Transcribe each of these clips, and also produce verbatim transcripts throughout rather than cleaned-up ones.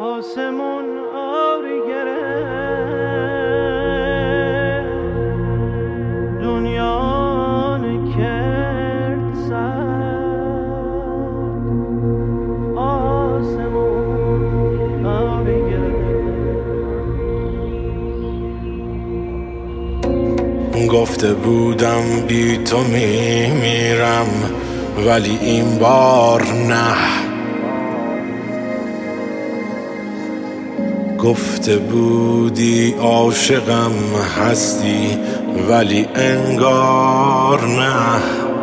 آسمون آری گرفت، دنیا نکرد سرد. آسمون آری گرفت. گفته بودم بی تو میمیرم، ولی این بار نه. گفته بودی عاشقم هستی، ولی انگار نه.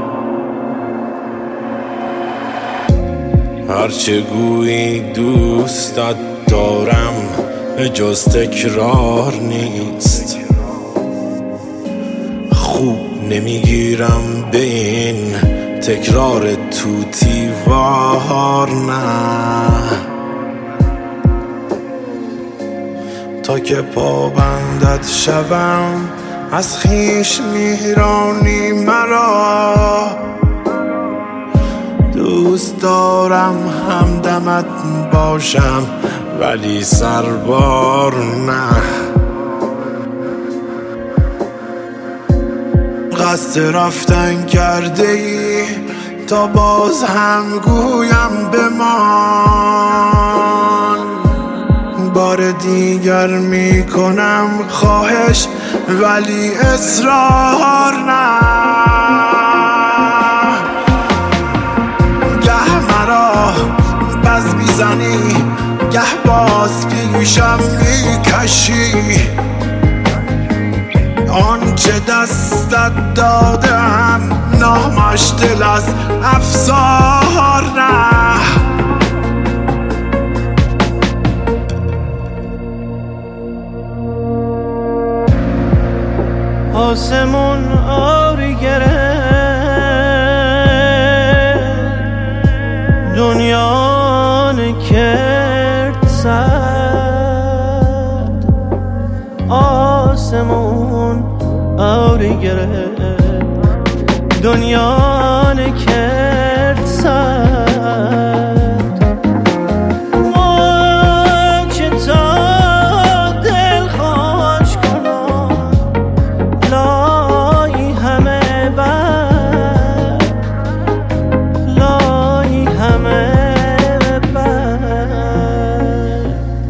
هرچه گویی دوستت دارم جز تکرار نیست. خوب نمیگیرم به این تکرار توتی وار نه. تا که پابندت شوم از خویش میرانی مرا. دوست دارم همدمت باشم ولی سربار نه. قصد رفتن کرده ای تا باز هم گویم بمان. بار دیگر میکنم خواهش ولی اصرار نه. گه مرا بز میزنی گه باز پیشم میکشی. آنچه دستت دادم نامش دل از افسار نه. آسمون آری گرفت، دنیا نکرد سرد. آسمون آری گرفت، دنیا نکرد سرد. ما که تا دل خوش کنم لای همه بر، لای همه بر.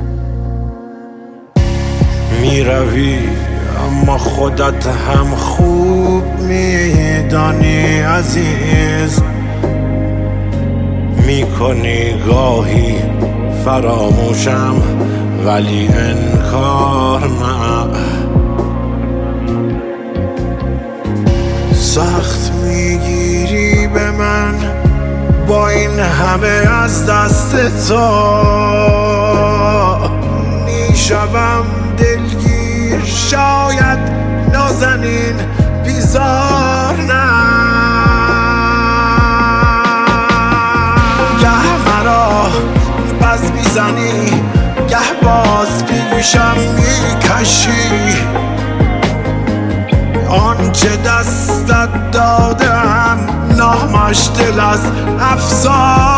میروی اما خودت هم خوب میدانی عزیز. میکنی گاهی فراموشم ولی انکار نه. سخت میگیری به من با این همه از دست تو. میشوم دلگیر شاید نازنین بیزار نه. گه مرا بز میزنی گه باز پیشم میکشی. آنچه دستت دادم نامش دل از افسار